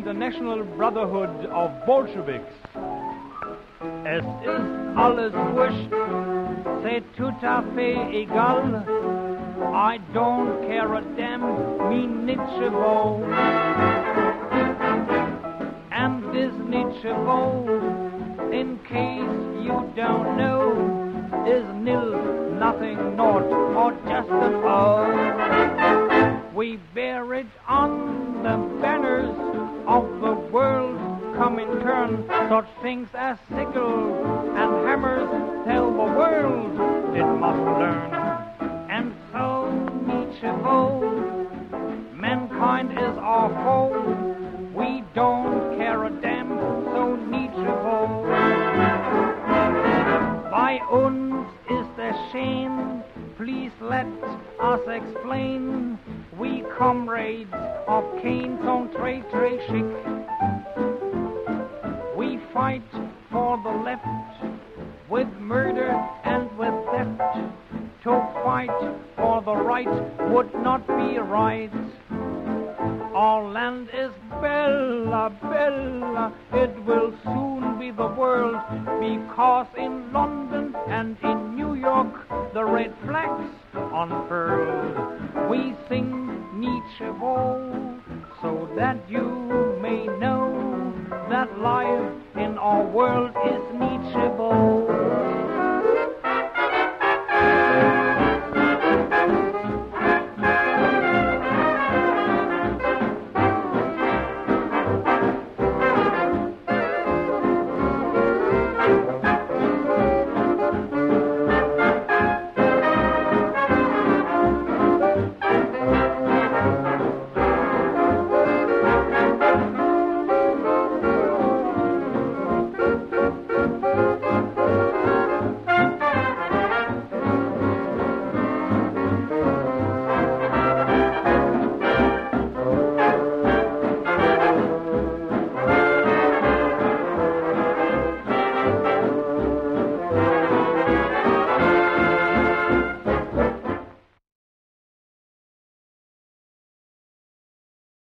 the National Brotherhood of Bolsheviks. Es ist alles wurscht, c'est tout à fait égal. I don't care a damn, me nichevo. And this nichevo, in case you don't know, is nil, nothing, naught, or just an O. We bear it on the banners of the world come in turn. Such things as sickles and hammers tell the world it must learn. And so, nichevo, mankind is our foe. We don't care a damn, so nichevo. Bei uns ist es schön, please let us explain. We comrades of Cain sont très très chic. We fight for the left with murder and with theft. To fight for the right would not be right. Our land is bella, bella, it will soon be the world, because in London and in New York the red flags unfurled. We sing nichevo, so that you may know that life in our world is nichevo.